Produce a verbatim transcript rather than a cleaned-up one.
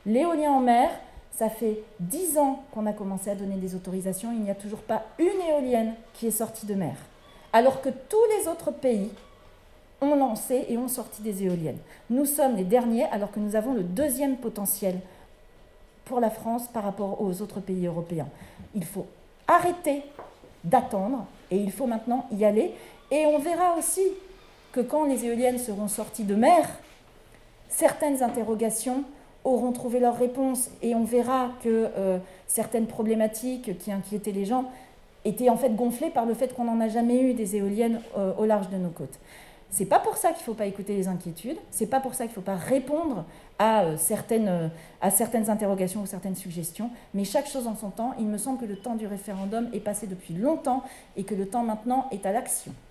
L'éolien en mer, ça fait dix ans qu'on a commencé à donner des autorisations, il n'y a toujours pas une éolienne qui est sortie de mer. Alors que tous les autres pays ont lancé et ont sorti des éoliennes. Nous sommes les derniers alors que nous avons le deuxième potentiel pour la France par rapport aux autres pays européens. Il faut arrêter d'attendre et il faut maintenant y aller. Et on verra aussi que quand les éoliennes seront sorties de mer, certaines interrogations auront trouvé leur réponse et on verra que euh, certaines problématiques qui inquiétaient les gens étaient en fait gonflées par le fait qu'on n'en a jamais eu des éoliennes euh, au large de nos côtes. C'est pas pour ça qu'il ne faut pas écouter les inquiétudes, c'est pas pour ça qu'il ne faut pas répondre à, euh, certaines, euh, à certaines interrogations ou certaines suggestions, mais chaque chose en son temps. Il me semble que le temps du référendum est passé depuis longtemps et que le temps maintenant est à l'action.